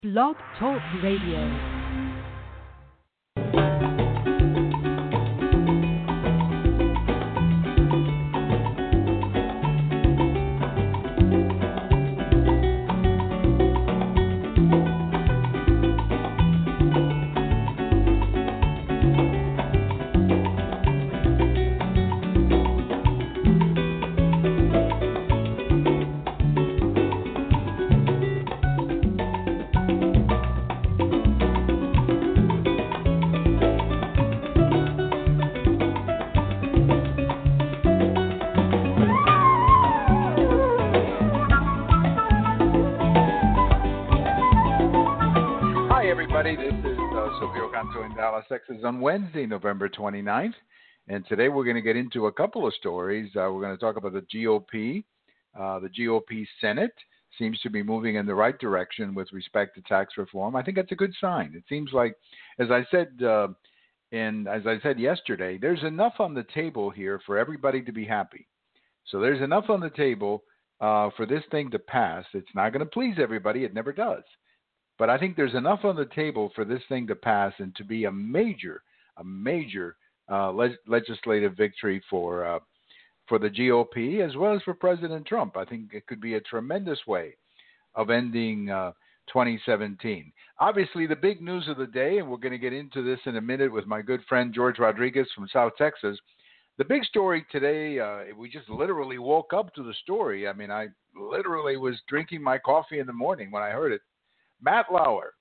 Blog Talk Radio. Texas on Wednesday, November 29th. And today we're going to get into a couple of stories. We're going to talk about the GOP. The GOP Senate seems to be moving in the right direction with respect to tax reform. I think that's a good sign. It seems like, as I said yesterday, there's enough on the table here for everybody to be happy. So there's enough on the table for this thing to pass. It's not going to please everybody. It never does. But I think there's enough on the table for this thing to pass and to be a major legislative victory for the GOP as well as for President Trump. I think it could be a tremendous way of ending 2017. Obviously, the big news of the day, and we're going to get into this in a minute with my good friend George Rodriguez from South Texas. The big story today, we just literally woke up to the story. I mean, I literally was drinking my coffee in the morning when I heard it. Matt Lauer,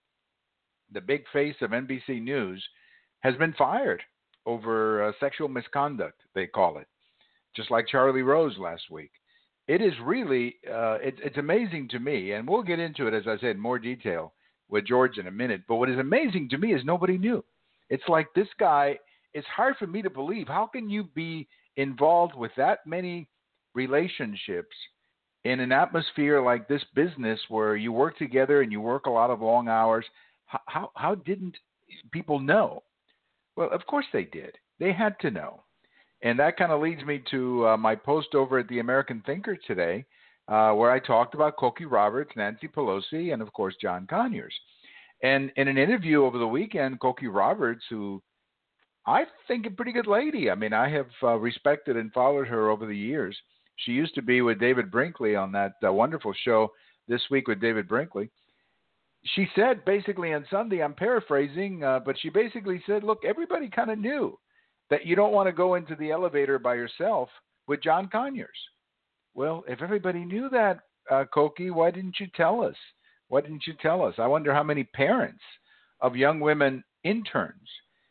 the big face of NBC News, has been fired over sexual misconduct, they call it, just like Charlie Rose last week. It is really, it's amazing to me, and we'll get into it, as I said, in more detail with George in a minute, but what is amazing to me is nobody knew. It's like this guy, it's hard for me to believe. How can you be involved with that many relationships in an atmosphere like this business where you work together and you work a lot of long hours? How didn't people know? Well, of course they did. They had to know. And that kind of leads me to my post over at the American Thinker today, where I talked about Cokie Roberts, Nancy Pelosi, and, of course, John Conyers. And in an interview over the weekend, Cokie Roberts, who I think a pretty good lady. I mean, I have respected and followed her over the years. She used to be with David Brinkley on that wonderful show This Week with David Brinkley. She said basically on Sunday, I'm paraphrasing, but she basically said, look, everybody kind of knew that you don't want to go into the elevator by yourself with John Conyers. Well, if everybody knew that, Cokie, why didn't you tell us? Why didn't you tell us? I wonder how many parents of young women interns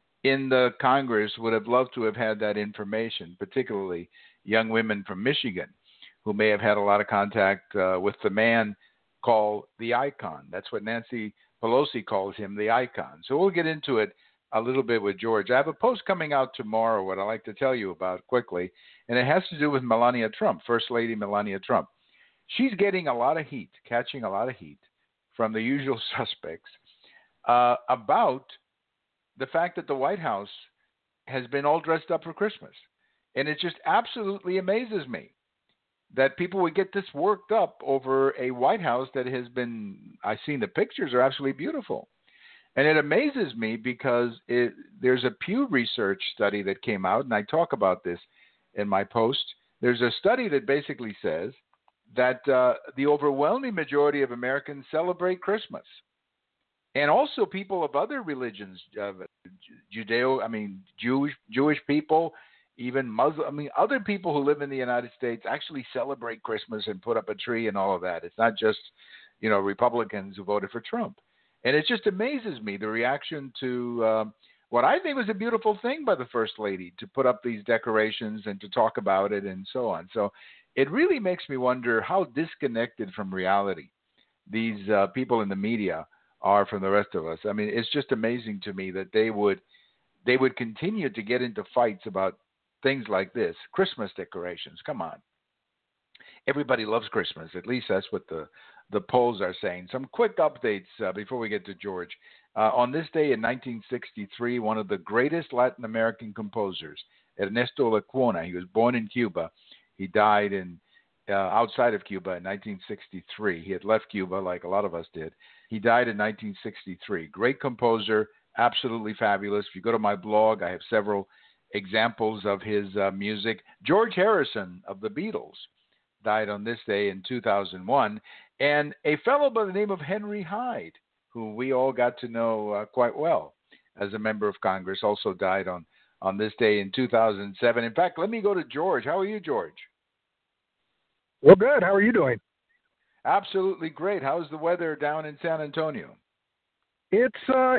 in the Congress would have loved to have had that information, particularly young women from Michigan who may have had a lot of contact with the man called the Icon. That's what Nancy Pelosi calls him, the Icon. So we'll get into it a little bit with George. I have a post coming out tomorrow, what I'd like to tell you about quickly, and it has to do with Melania Trump, First Lady Melania Trump. She's getting a lot of heat, catching a lot of heat from the usual suspects about the fact that the White House has been all dressed up for Christmas. And it just absolutely amazes me that people would get this worked up over a White House that has been, I've seen the pictures are absolutely beautiful. And it amazes me because there's a Pew Research study that came out, and I talk about this in my post. There's a study that basically says that the overwhelming majority of Americans celebrate Christmas. And also people of other religions, Jewish people, even Muslim, other people who live in the United States actually celebrate Christmas and put up a tree and all of that. It's not just, Republicans who voted for Trump. And it just amazes me, the reaction to what I think was a beautiful thing by the First Lady, to put up these decorations and to talk about it and so on. So it really makes me wonder how disconnected from reality these people in the media are from the rest of us. I mean, it's just amazing to me that they would continue to get into fights about things like this. Christmas decorations, come on. Everybody loves Christmas. At least that's what the polls are saying. Some quick updates before we get to George. On this day in 1963, one of the greatest Latin American composers, Ernesto Lecuona, he was born in Cuba. He died in outside of Cuba in 1963. He had left Cuba like a lot of us did. He died in 1963. Great composer, absolutely fabulous. If you go to my blog, I have several examples of his music. George Harrison of the Beatles died on this day in 2001. And a fellow by the name of Henry Hyde, who we all got to know quite well as a member of Congress, also died on this day in 2007. In fact, let me go to George. How are you, George? Well, good. How are you doing? Absolutely great. How's the weather down in San Antonio? It's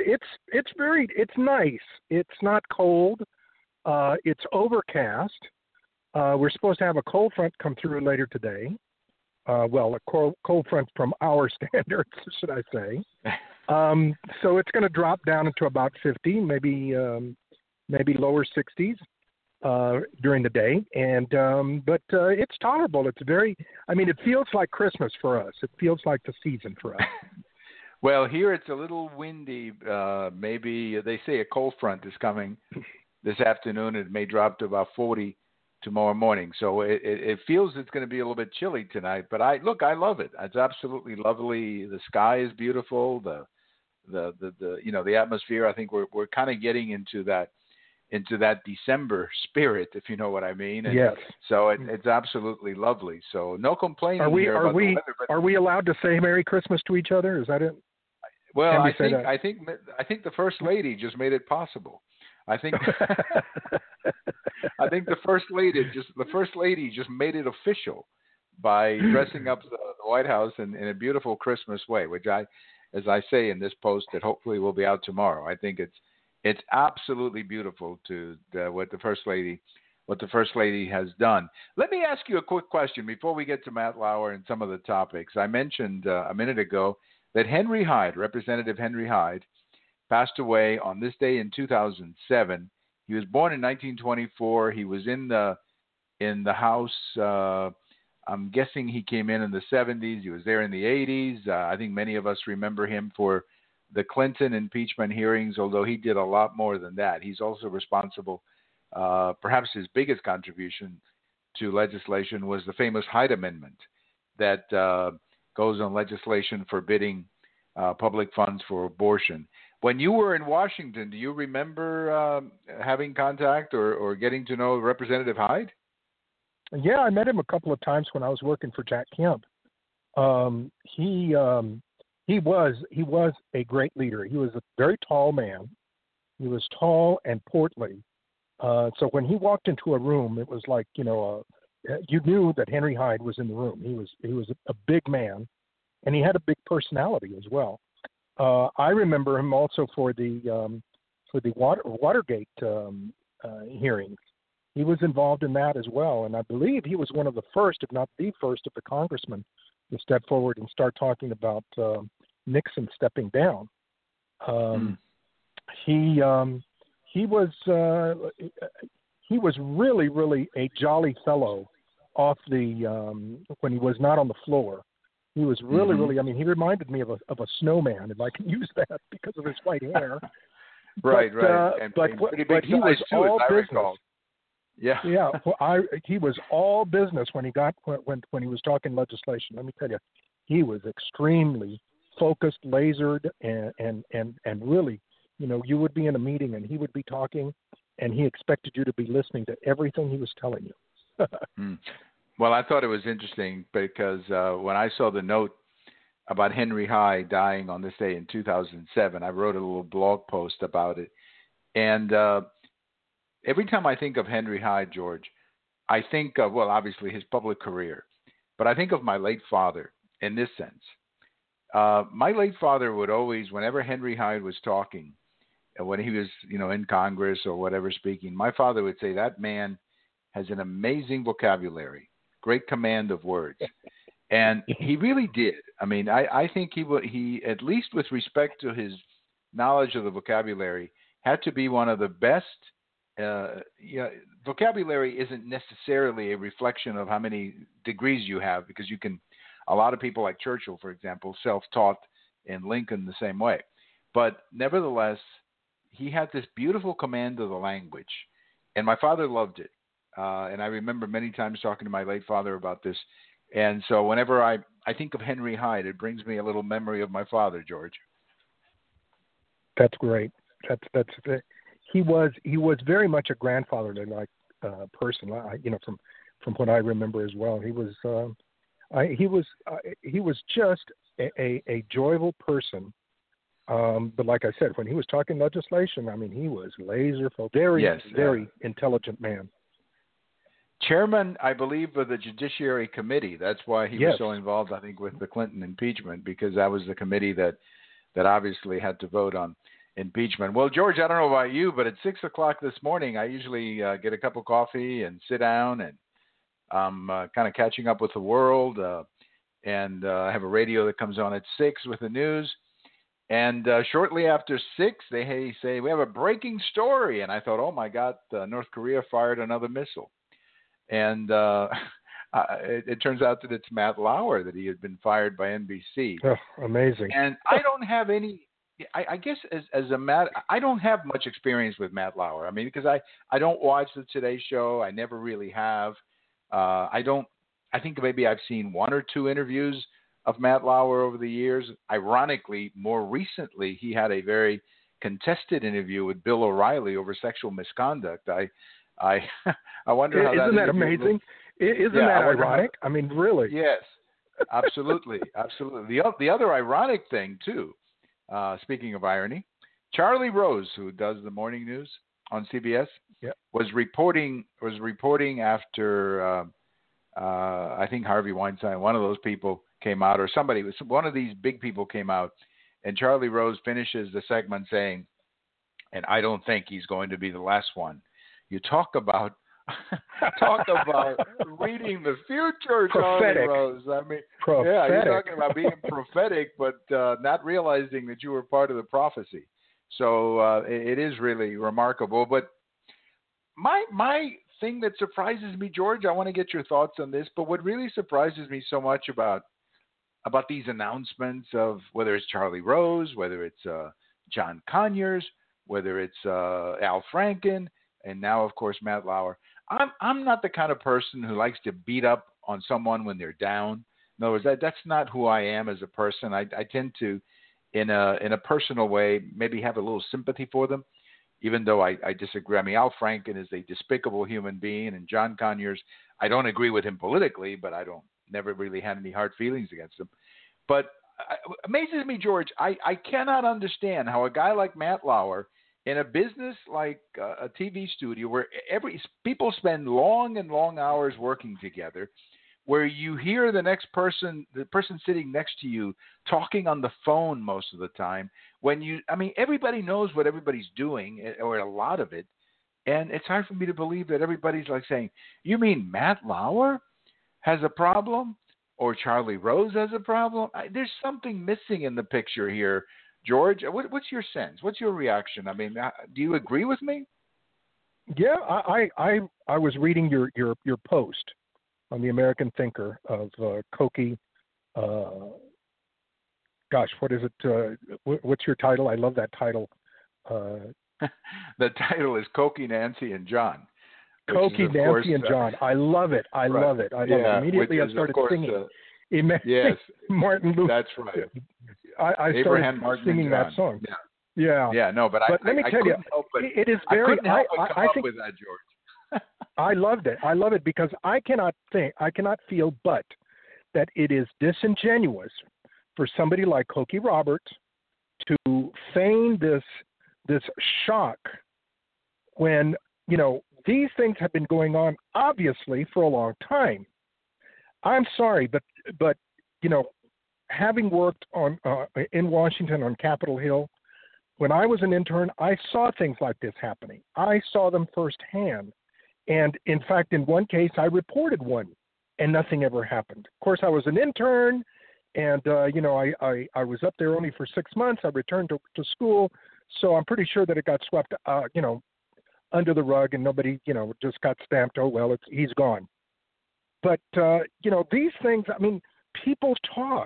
nice. It's not cold. It's overcast. We're supposed to have a cold front come through later today. Well, a cold front from our standards, should I say. So it's going to drop down into about 50, maybe lower 60s during the day. But it's tolerable. It feels like Christmas for us. It feels like the season for us. Well, here it's a little windy. Maybe they say a cold front is coming this afternoon. It may drop to about 40 tomorrow morning. So it feels it's going to be a little bit chilly tonight. But I love it. It's absolutely lovely. The sky is beautiful. The atmosphere. I think we're kind of getting into that December spirit, if you know what I mean. And yes. So it's absolutely lovely. So no complaining the weather. Are we allowed to say Merry Christmas to each other? Is that it? Well, I think the First Lady just made it possible. I think I think the First Lady just made it official by dressing up the White House in a beautiful Christmas way, which as I say in this post that hopefully will be out tomorrow. I think it's absolutely beautiful what the First Lady has done. Let me ask you a quick question before we get to Matt Lauer and some of the topics. I mentioned a minute ago that Henry Hyde, Representative Henry Hyde, passed away on this day in 2007. He was born in 1924. He was in the House. I'm guessing he came in the 70s. He was there in the 80s. I think many of us remember him for the Clinton impeachment hearings, although he did a lot more than that. He's also responsible. Perhaps his biggest contribution to legislation was the famous Hyde Amendment that goes on legislation forbidding public funds for abortion. When you were in Washington, do you remember having contact or getting to know Representative Hyde? Yeah, I met him a couple of times when I was working for Jack Kemp. He was a great leader. He was a very tall man. He was tall and portly. So when he walked into a room, it was like, you knew that Henry Hyde was in the room. He was a big man, and he had a big personality as well. I remember him also for the Watergate hearings. He was involved in that as well, and I believe he was one of the first, if not the first, of the congressmen to step forward and start talking about Nixon stepping down. He was really, really a jolly fellow off when he was not on the floor. He was really, really. I mean, he reminded me of a snowman, if I can use that, because of his white hair. Right. But he was all business. Yeah. Yeah. Well, he was all business when he was talking legislation. Let me tell you, he was extremely focused, lasered, and really, you would be in a meeting and he would be talking, and he expected you to be listening to everything he was telling you. Well, I thought it was interesting because when I saw the note about Henry Hyde dying on this day in 2007, I wrote a little blog post about it. And every time I think of Henry Hyde, George, I think of, well, obviously his public career, but I think of my late father in this sense. My late father would always, whenever Henry Hyde was talking, when he was, in Congress or whatever speaking, my father would say, that man has an amazing vocabulary. Great command of words. And he really did. I mean, I think he, at least with respect to his knowledge of the vocabulary, had to be one of the best. Vocabulary isn't necessarily a reflection of how many degrees you have, because a lot of people like Churchill, for example, self-taught, and Lincoln the same way. But nevertheless, he had this beautiful command of the language, and my father loved it. And I remember many times talking to my late father about this And so whenever I think of Henry Hyde, it brings me a little memory of my father, George. That's great. He was very much a grandfatherly like person. From what I remember as well. He was just a joyful person. But like I said, when he was talking legislation, I mean, he was laser focused. Very intelligent man. Chairman, I believe, of the Judiciary Committee. That's why he was so involved, I think, with the Clinton impeachment, because that was the committee that obviously had to vote on impeachment. Well, George, I don't know about you, but at 6 o'clock this morning, I usually get a cup of coffee and sit down, and I'm kind of catching up with the world. And I have a radio that comes on at 6 with the news. And shortly after 6, they say, we have a breaking story. And I thought, oh, my God, North Korea fired another missile. And it turns out that it's Matt Lauer, that he had been fired by NBC. Oh, amazing. And I don't have any, I guess as a Matt, I don't have much experience with Matt Lauer. I mean, because I don't watch the Today Show. I never really have. I think maybe I've seen one or two interviews of Matt Lauer over the years. Ironically, more recently, he had a very contested interview with Bill O'Reilly over sexual misconduct. I wonder how Isn't that amazing? Isn't that ironic? I mean, really? Yes, absolutely, absolutely. The other ironic thing too, speaking of irony, Charlie Rose, who does the morning news on CBS, was reporting after I think Harvey Weinstein, one of those people came out, or one of these big people came out, and Charlie Rose finishes the segment saying, "And I don't think he's going to be the last one." You talk about reading the future, Charlie Rose. I mean, prophetic. You're talking about being prophetic, but not realizing that you were part of the prophecy. So it is really remarkable. But my thing that surprises me, George, I want to get your thoughts on this, but what really surprises me so much about these announcements of whether it's Charlie Rose, whether it's John Conyers, whether it's Al Franken, and now, of course, Matt Lauer. I'm not the kind of person who likes to beat up on someone when they're down. In other words, that's not who I am as a person. I tend to, in a personal way, maybe have a little sympathy for them, even though I disagree. I mean, Al Franken is a despicable human being, and John Conyers, I don't agree with him politically, but I never really had any hard feelings against him. But amazes me, George, I cannot understand how a guy like Matt Lauer, in a business like a TV studio where people spend long and long hours working together, where you hear the person sitting next to you talking on the phone most of the time, everybody knows what everybody's doing, or a lot of it, and it's hard for me to believe that everybody's like saying, you mean Matt Lauer has a problem? Or Charlie Rose has a problem? There's something missing in the picture here. George, what's your sense? What's your reaction? I mean, do you agree with me? Yeah, I was reading your post on the American Thinker of Koki. Gosh, what is it? What's your title? I love that title. The title is Koki, Nancy, and John. Koki, Nancy, and John. I love it. I love it. Immediately I started singing. Yes, Martin Luther. That's right. I started singing that song. Yeah. Yeah. No, but let me tell you, it is very. I couldn't help but come up with that, George. I loved it. I love it because I cannot feel but that it is disingenuous for somebody like Cokie Roberts to feign this shock when these things have been going on obviously for a long time. I'm sorry, but having worked in Washington on Capitol Hill, when I was an intern, I saw things like this happening. I saw them firsthand, and in fact, in one case, I reported one, and nothing ever happened. Of course, I was an intern, and I was up there only for 6 months. I returned to school, so I'm pretty sure that it got swept, under the rug, and nobody, just got stamped. Oh well, he's gone. But, these things, I mean, people talk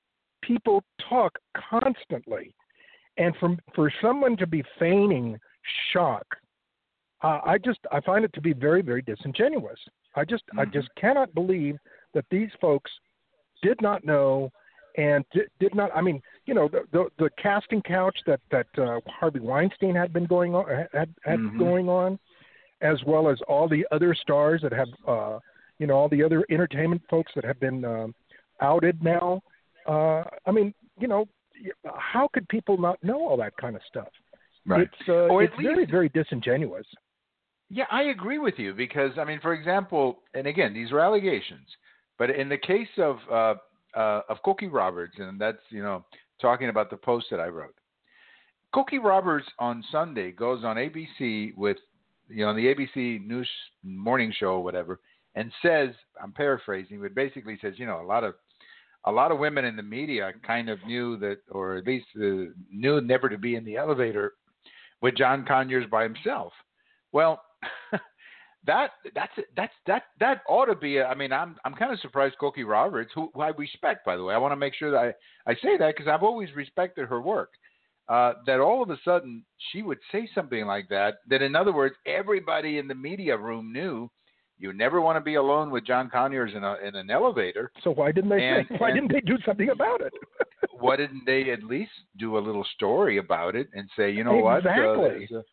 constantly. And for someone to be feigning shock, I find it to be very, very disingenuous. I just cannot believe that these folks did not know and did not. I mean, the casting couch that Harvey Weinstein had been going on going on, as well as all the other stars that have all the other entertainment folks that have been outed now. I mean, how could people not know all that kind of stuff? Right. It's very, very disingenuous. Yeah, I agree with you because, I mean, for example, and again, these are allegations, but in the case of Cokie Roberts, and that's, talking about the post that I wrote, Cokie Roberts on Sunday goes on ABC with, the ABC News morning show or whatever, and says, I'm paraphrasing, but basically says, a lot of women in the media kind of knew that, or at least knew never to be in the elevator with John Conyers by himself. Well, that ought to be. I'm kind of surprised Cokie Roberts, who I respect, by the way. I want to make sure that I say that because I've always respected her work. That all of a sudden she would say something like that. That in other words, everybody in the media room knew you never want to be alone with John Conyers in an elevator. So why didn't they do something about it? Why didn't they at least do a little story about it and say, exactly. what?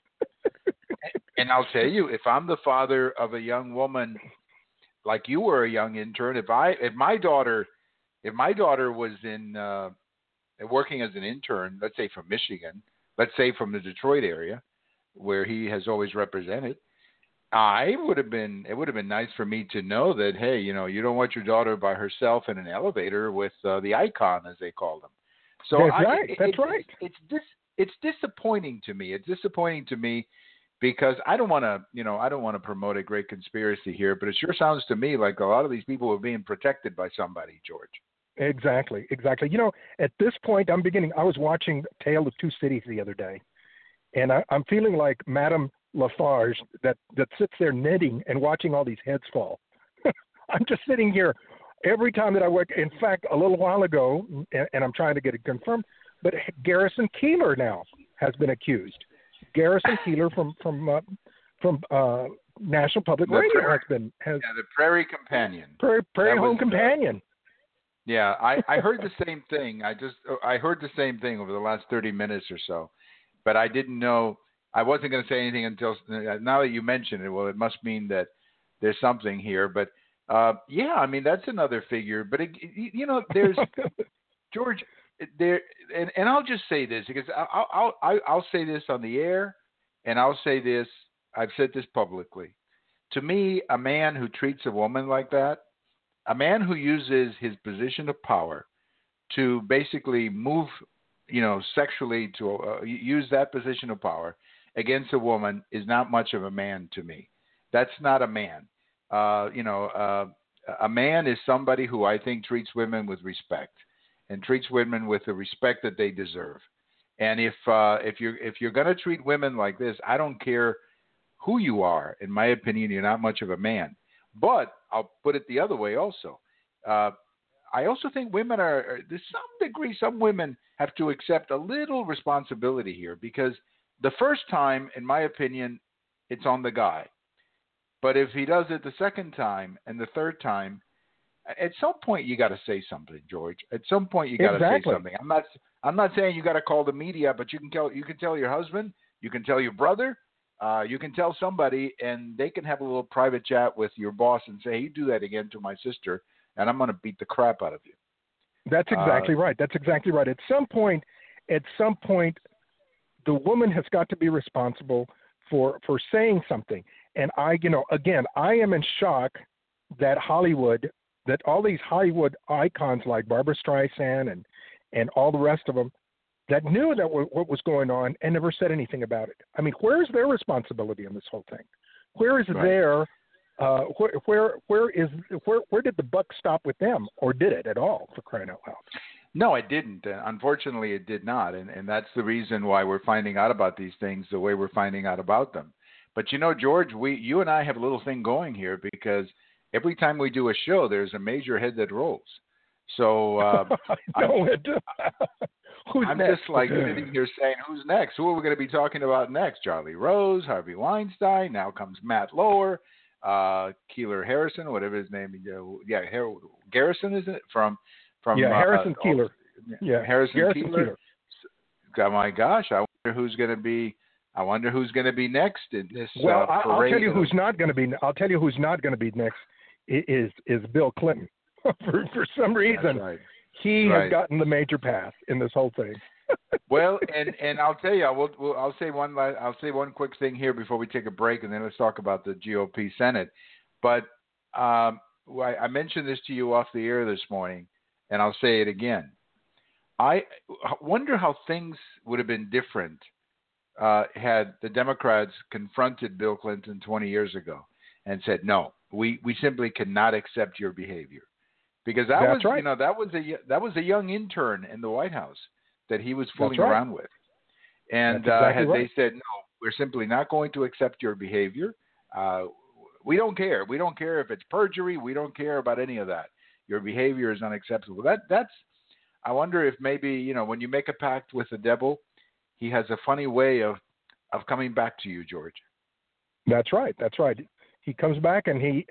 And I'll tell you, if I'm the father of a young woman, like you were a young intern, if my daughter was in working as an intern, let's say from Michigan, let's say from the Detroit area, where he has always represented, it would have been nice for me to know that, hey, you don't want your daughter by herself in an elevator with the icon, as they call them. So that's right. It's disappointing to me. It's disappointing to me because I don't want to promote a great conspiracy here, but it sure sounds to me like a lot of these people are being protected by somebody, George. Exactly. At this point, I was watching Tale of Two Cities the other day, and I'm feeling like Madame Lafarge that sits there knitting and watching all these heads fall. I'm just sitting here every time that I work. In fact, a little while ago, and I'm trying to get it confirmed, but Garrison Keillor now has been accused. Garrison Keillor from National Public Radio has the Prairie Companion. Prairie Home Companion. Yeah, I heard the same thing. I heard the same thing over the last 30 minutes or so, but I didn't know. I wasn't going to say anything until now that you mentioned it. Well, it must mean that there's something here. But that's another figure. But there's George there, and I'll just say this because I'll say this on the air, and I'll say this. I've said this publicly. To me, a man who treats a woman like that, a man who uses his position of power to basically move, sexually to use that position of power against a woman is not much of a man to me. That's not a man. A man is somebody who I think treats women with respect and treats women with the respect that they deserve. And if you're going to treat women like this, I don't care who you are. In my opinion, you're not much of a man. But I'll put it the other way also. I also think women to some degree, some women have to accept a little responsibility here because the first time, in my opinion, it's on the guy. But if he does it the second time and the third time, at some point you got to say something, George. At some point you got to say something. I'm not saying you got to call the media, but you can tell your husband, you can tell your brother, you can tell somebody, and they can have a little private chat with your boss and say, "Hey, you do that again to my sister, and I'm going to beat the crap out of you." That's exactly right. That's exactly right. At some point, the woman has got to be responsible for saying something. And I am in shock that all these Hollywood icons like Barbara Streisand and all the rest of them that knew that what was going on and never said anything about it. I mean, where is their responsibility in this whole thing? Where is where did the buck stop with them, or did it at all, for crying out loud? No, it didn't. Unfortunately, it did not. And that's the reason why we're finding out about these things the way we're finding out about them. But, George, you and I have a little thing going here because every time we do a show, there's a major head that rolls. So I'm just like sitting here saying, who's next? Who are we going to be talking about next? Charlie Rose, Harvey Weinstein. Now comes Matt Lauer. Keeler Harrison, whatever his name is. Garrison, isn't it? From Harrison Keeler. Yeah, Harrison Keeler. Keeler. Oh my gosh, I wonder who's going to be. I wonder who's going to be next in this. Well, I'll parade. tell you who's not going to be. I'll tell you who's not going to be next. Is Bill Clinton? for some reason, right. he has gotten the major pass in this whole thing. Well, and I'll tell you, I'll say one quick thing here before we take a break, and then let's talk about the GOP Senate. But I mentioned this to you off the air this morning, and I'll say it again. I wonder how things would have been different had the Democrats confronted Bill Clinton 20 years ago and said, "No, we simply cannot accept your behavior," because that was a young intern in the White House that he was fooling around with, and had they said, "No, we're simply not going to accept your behavior. We don't care. We don't care if it's perjury. We don't care about any of that. Your behavior is unacceptable." That's. I wonder if maybe when you make a pact with the devil, he has a funny way of coming back to you, George. That's right. That's right. He comes back and he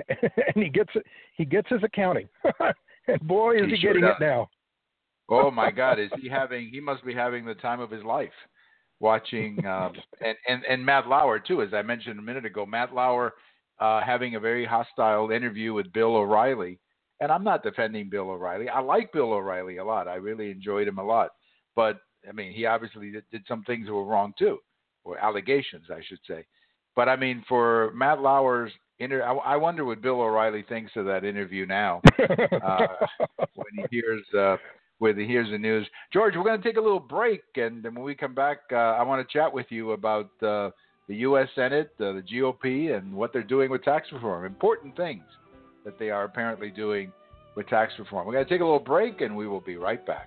gets his accounting, and boy, is he getting it now. Oh my God, he must be having the time of his life watching, and Matt Lauer too, as I mentioned a minute ago. Matt Lauer having a very hostile interview with Bill O'Reilly, and I'm not defending Bill O'Reilly. I like Bill O'Reilly a lot. I really enjoyed him a lot, but I mean, he obviously did some things that were wrong too, or allegations, I should say. But I mean, for Matt Lauer's I wonder what Bill O'Reilly thinks of that interview now when he hears the news. George, we're going to take a little break, and then when we come back, I want to chat with you about the U.S. Senate, the GOP, and what they're doing with tax reform. Important things that they are apparently doing with tax reform. We're going to take a little break, and we will be right back.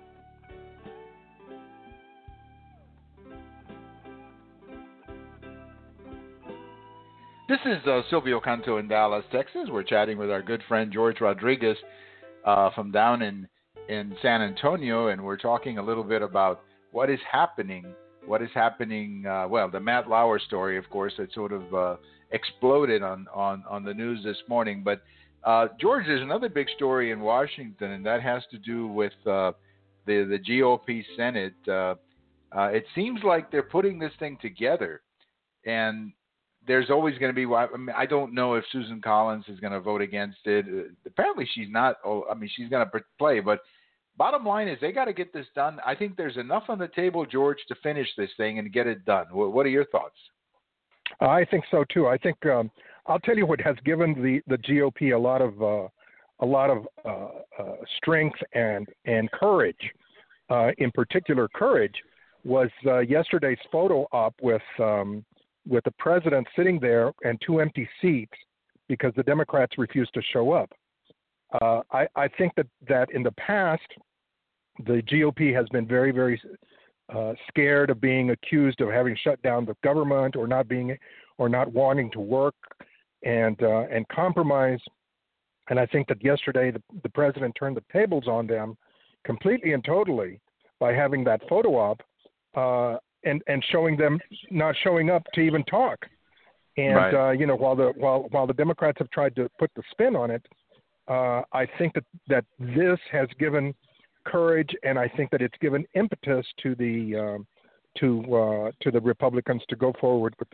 This is Silvio Canto in Dallas, Texas. We're chatting with our good friend George Rodriguez from down in San Antonio, and we're talking a little bit about what is happening. The Matt Lauer story, of course, that sort of exploded on the news this morning. But George, there's another big story in Washington, and that has to do with the GOP Senate. It seems like they're putting this thing together, and there's always going to be. I don't know if Susan Collins is going to vote against it. Apparently, she's not. She's going to play. But bottom line is, they got to get this done. I think there's enough on the table, George, to finish this thing and get it done. What are your thoughts? I think so too. I think I'll tell you what has given the GOP a lot of strength and courage. In particular, courage was yesterday's photo op with the president sitting there and two empty seats because the Democrats refused to show up. I think that in the past, the GOP has been very, very scared of being accused of having shut down the government or not wanting to work and compromise. And I think that yesterday the president turned the tables on them completely and totally by having that photo op. And showing them not showing up to even talk, and right. While the Democrats have tried to put the spin on it, I think that this has given courage, and I think that it's given impetus to the Republicans to go forward with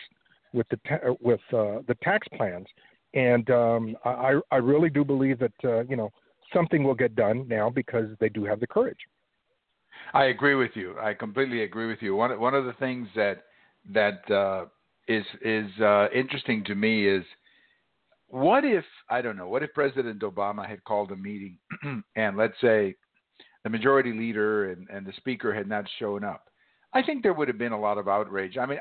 the tax plans, and I really do believe that something will get done now because they do have the courage. I agree with you. I completely agree with you. One of the things that is interesting to me is what if President Obama had called a meeting and let's say the majority leader and the speaker had not shown up? I think there would have been a lot of outrage. I mean,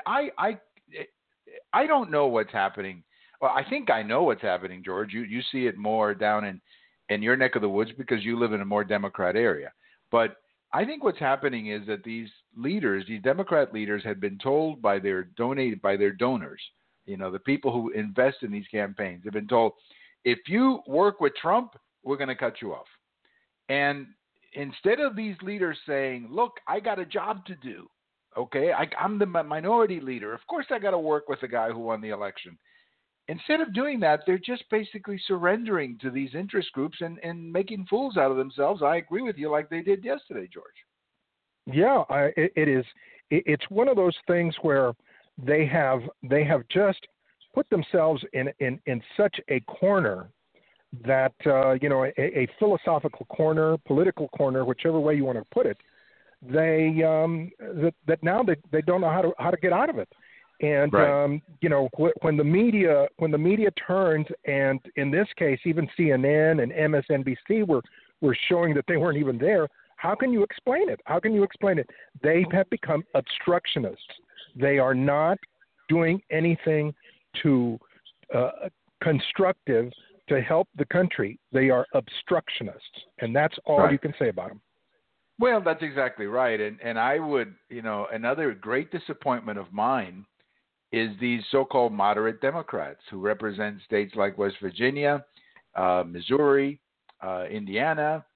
I don't know what's happening. Well, I think I know what's happening, George. You see it more down in your neck of the woods because you live in a more Democrat area. But I think what's happening is that these Democrat leaders, had been told by their donors, the people who invest in these campaigns, have been told, if you work with Trump, we're going to cut you off. And instead of these leaders saying, look, I got a job to do, okay, I'm the minority leader. Of course I got to work with the guy who won the election. instead of doing that, they're just basically surrendering to these interest groups and making fools out of themselves. I agree with you, like they did yesterday, George. Yeah, it is. It's one of those things where they have just put themselves in such a corner that a philosophical corner, political corner, whichever way you want to put it. They that now they don't know how to get out of it. And right. When the media turns, and in this case, even CNN and MSNBC were showing that they weren't even there. How can you explain it? How can you explain it? They have become obstructionists. They are not doing anything to constructive to help the country. They are obstructionists, and that's all right. you can say about them. Well, that's exactly right. And I would, another great disappointment of mine is these so-called moderate Democrats who represent states like West Virginia, Missouri, Indiana,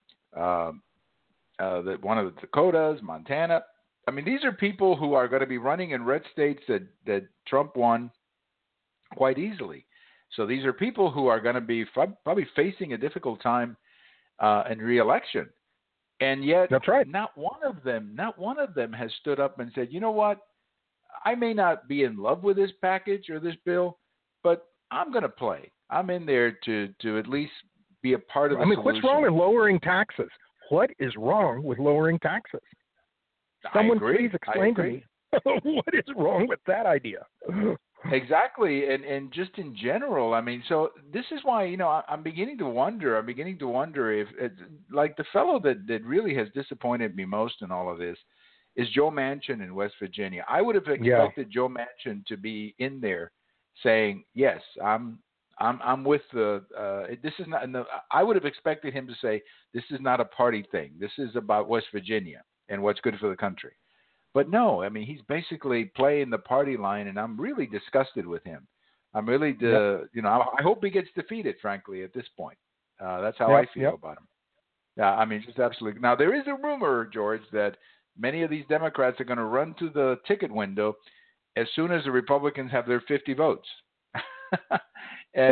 one of the Dakotas, Montana. I mean, these are people who are going to be running in red states that Trump won quite easily. So these are people who are going to be probably facing a difficult time in re-election. And yet, that's right. Not one of them has stood up and said, you know what? I may not be in love with this package or this bill, but I'm going to play. I'm in there to at least be a part of the solution. What's wrong with lowering taxes? What is wrong with lowering taxes? Someone please explain to me what is wrong with that idea. Exactly, and just in general, I mean, so this is why I'm beginning to wonder if like the fellow that really has disappointed me most in all of this is Joe Manchin in West Virginia. I would have expected Joe Manchin to be in there saying, yes, I'm with this is not. I would have expected him to say, this is not a party thing. This is about West Virginia and what's good for the country. But no, I mean, he's basically playing the party line, and I'm really disgusted with him. I'm really, I hope he gets defeated, frankly, at this point. That's how I feel about him. Yeah, I mean, just absolutely. Now, there is a rumor, George, that many of these Democrats are going to run to the ticket window as soon as the Republicans have their 50 votes. and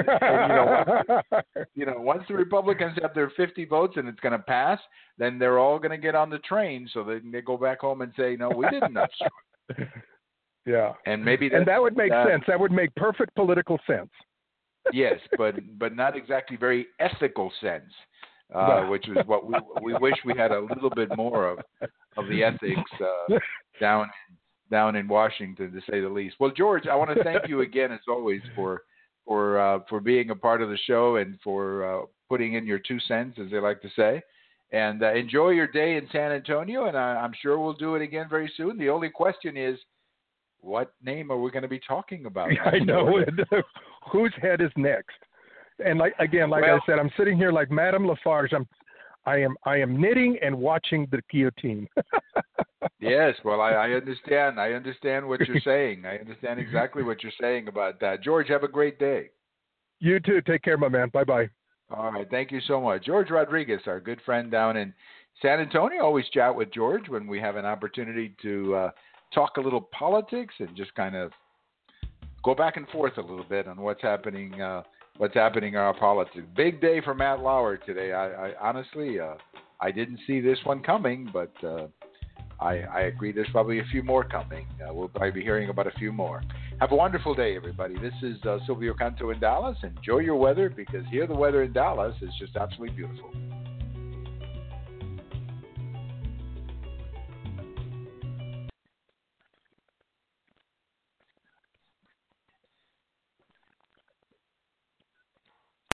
once the Republicans have their 50 votes and it's going to pass, then they're all going to get on the train so they go back home and say, no, we didn't obstruct. Yeah. And maybe that would make sense. That would make perfect political sense. Yes, but not exactly very ethical sense, which is what we wish we had a little bit more of the ethics down in Washington, to say the least. Well, George, I want to thank you again, as always, for being a part of the show and for putting in your 2 cents, as they like to say. And enjoy your day in San Antonio, and I'm sure we'll do it again very soon. The only question is, what name are we going to be talking about? I know. Whose head is next? And I said, I'm sitting here like Madame Lafarge. I am knitting and watching the guillotine. Yes, well, I understand. I understand what you're saying. I understand exactly what you're saying about that. George, have a great day. You too. Take care, my man. Bye-bye. All right. Thank you so much. George Rodriguez, our good friend down in San Antonio. Always chat with George when we have an opportunity to talk a little politics and just kind of go back and forth a little bit on what's happening in our politics. Big day for Matt Lauer today. I honestly, I didn't see this one coming, but I agree there's probably a few more coming. We'll probably be hearing about a few more. Have a wonderful day, everybody. This is Silvio Canto in Dallas. Enjoy your weather, because here the weather in Dallas is just absolutely beautiful.